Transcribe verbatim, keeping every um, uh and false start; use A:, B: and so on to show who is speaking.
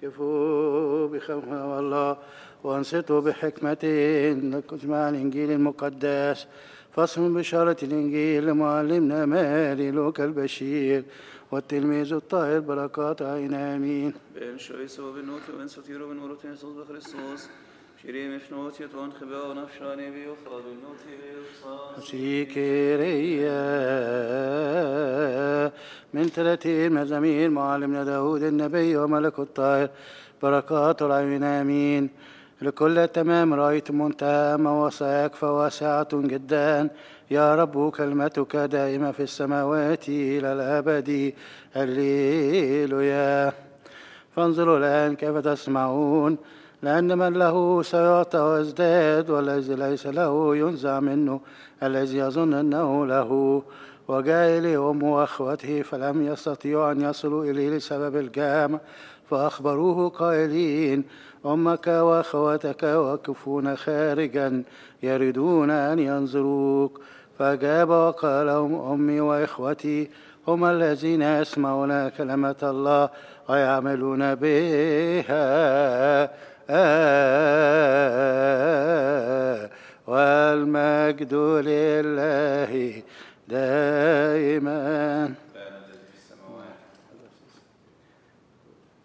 A: كفوا بخوف الله وانصتوا بحكمة مع الإنجيل المقدس. فصل بشارة الإنجيل لمعلمنا ماري لوكا البشير والتلميذ الطاهر بركات عين آمين.
B: بين شويسو بنوت وبن ستيرو بن ورث يسوع بخريستوس شيري مشنوت يتون خبا ونفشاني بيوفراد النوتي بيوصاص
A: شيكيريا من ثلاثين مزامير معلمنا داود النبي وملك الطاهر بركات العين آمين. لكل التمام رأيت منتهى وسعك فواسعة جدا يا رب كلمتك دائمة في السماوات إلى الأبد هللويا. فانظروا الآن كيف تسمعون لأن من له سيعطى وازداد والذي ليس له ينزع منه الذي يظن أنه له. وجاء إليه أمه وأخوته فلم يستطيعوا أن يصلوا إليه لسبب الجامع فأخبروه قائلين أمك وأخواتك واقفون خارجا يريدون أن ينظروك. فأجاب وقال لهم أمي وإخوتي هم الذين يسمعون كلمة الله ويعملون بها. آه والمجد لله دائما